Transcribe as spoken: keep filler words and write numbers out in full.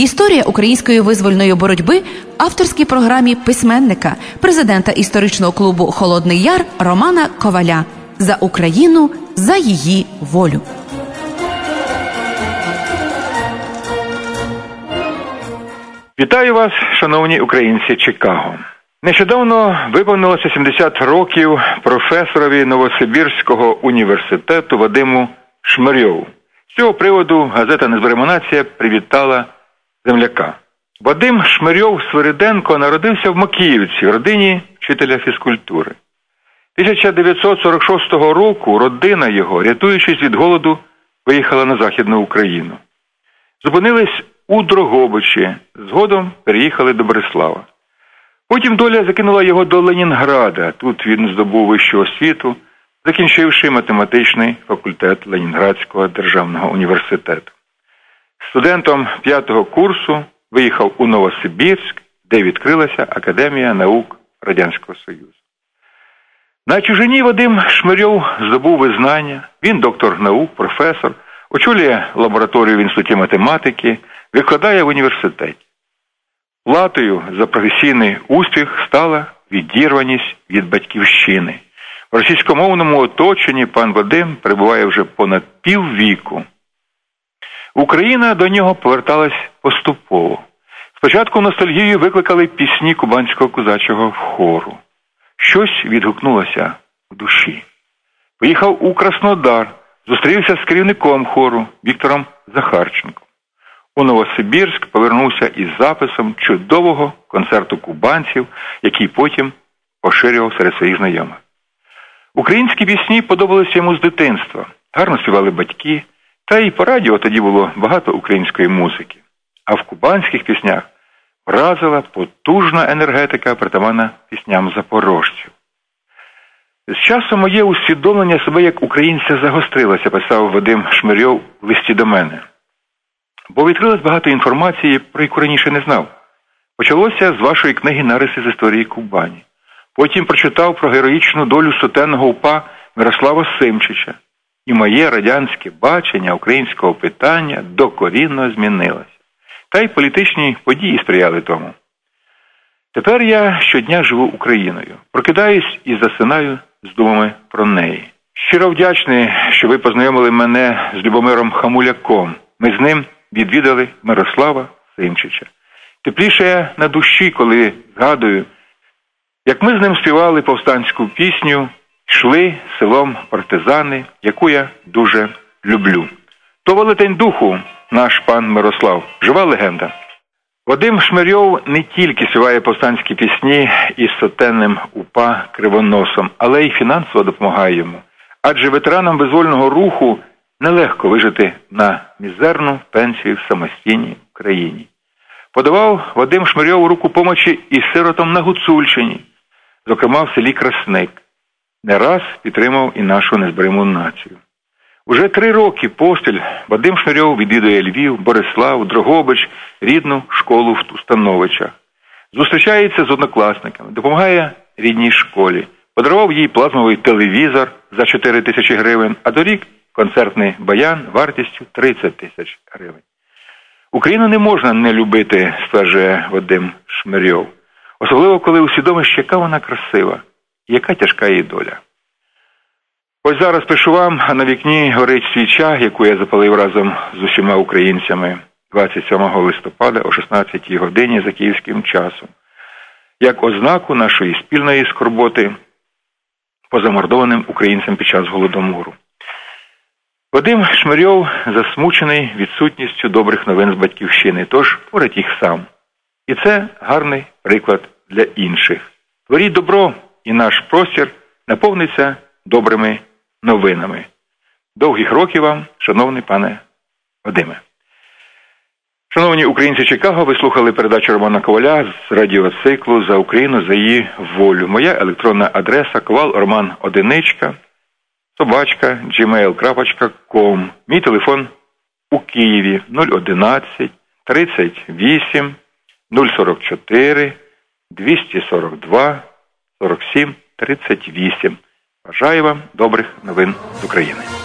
Історія української визвольної боротьби в авторській програмі письменника, президента історичного клубу «Холодний Яр» Романа Коваля. За Україну, за її волю. Вітаю вас, шановні українці Чикаго. Нещодавно виповнилося сімдесят років професорові Новосибірського університету Вадиму Шмирьову. З цього приводу газета «Незборема нація» привітала земляка. Вадим Шмирьов Свириденко народився в Макіївці, в родині вчителя фізкультури. тисяча дев'ятсот сорок шостого року родина його, рятуючись від голоду, виїхала на Західну Україну. Зупинились у Дрогобичі, згодом переїхали до Борислава. Потім доля закинула його до Ленінграда. Тут він здобув вищу освіту, закінчивши математичний факультет Ленінградського державного університету. Студентом п'ятого курсу виїхав у Новосибірськ, де відкрилася Академія наук Радянського Союзу. На чужині Вадим Шмирьов здобув визнання. Він доктор наук, професор, очолює лабораторію в Інституті математики, викладає в університеті. Платою за професійний успіх стала відірваність від батьківщини. В російськомовному оточенні пан Вадим перебуває вже понад піввіку. Україна до нього поверталась поступово. Спочатку ностальгію викликали пісні кубанського козачого хору. Щось відгукнулося в душі. Поїхав у Краснодар, зустрівся з керівником хору Віктором Захарченком. У Новосибірськ повернувся із записом чудового концерту кубанців, який потім поширював серед своїх знайомих. Українські пісні подобалися йому з дитинства. Гарно співали батьки, та й по радіо тоді було багато української музики. А в кубанських піснях вразила потужна енергетика, притаманна пісням запорожців. З часом моє усвідомлення себе як українця загострилося, писав Вадим Шмирьов в листі до мене. Бо відкрилось багато інформації, про яку раніше не знав. Почалося з вашої книги «Нариси з історії Кубані». Потім прочитав про героїчну долю сотенного упа Мирослава Симчича. І моє радянське бачення українського питання докорінно змінилося. Та й політичні події сприяли тому. Тепер я щодня живу Україною. Прокидаюсь і засинаю з думами про неї. Щиро вдячний, що ви познайомили мене з Любомиром Хамуляком. Ми з ним відвідали Мирослава Симчича. Тепліше на душі, коли згадую, як ми з ним співали повстанську пісню «Йшли селом партизани», яку я дуже люблю. То велетень духу наш пан Мирослав, жива легенда. Вадим Шмирьов не тільки співає повстанські пісні із сотенним упа Кривоносом, але й фінансово допомагає йому. Адже ветеранам визвольного руху нелегко вижити на мізерну пенсію в самостійній країні. Подавав Вадим Шмирьов руку помочі і сиротам на Гуцульщині, зокрема в селі Красник. Не раз підтримав і нашу незборему націю. Уже три роки поспіль Вадим Шмирьов відвідує Львів, Борислав, Дрогобич, рідну школу в Тустановичах. Зустрічається з однокласниками, допомагає рідній школі. Подарував їй плазмовий телевізор за чотири тисячі гривень, а торік концертний баян вартістю тридцять тисяч гривень. Україну не можна не любити, стверджує Вадим Шмирьов. Особливо, коли усвідомиш, яка вона красива, і яка тяжка її доля. Ось зараз пишу вам, а на вікні горить свіча, яку я запалив разом з усіма українцями двадцять сьомого листопада о шістнадцятій годині за київським часом, як ознаку нашої спільної скорботи по замордованим українцям під час Голодомору. Вадим Шмирьов засмучений відсутністю добрих новин з батьківщини, тож творить їх сам. І це гарний приклад для інших. Творіть добро, і наш простір наповниться добрими новинами. Довгих років вам, шановний пане Вадиме. Шановні українці Чикаго, ви слухали передачу Романа Коваля з радіоциклу «За Україну, за її волю». Моя електронна адреса ковал.роман одиничка, собачка, джімейл крапочка ком. Мій телефон у Києві нуль одинадцять тридцять вісім нуль сорок чотири двісті сорок два сорок сім тридцять вісім. Бажаю вам добрих новин з України.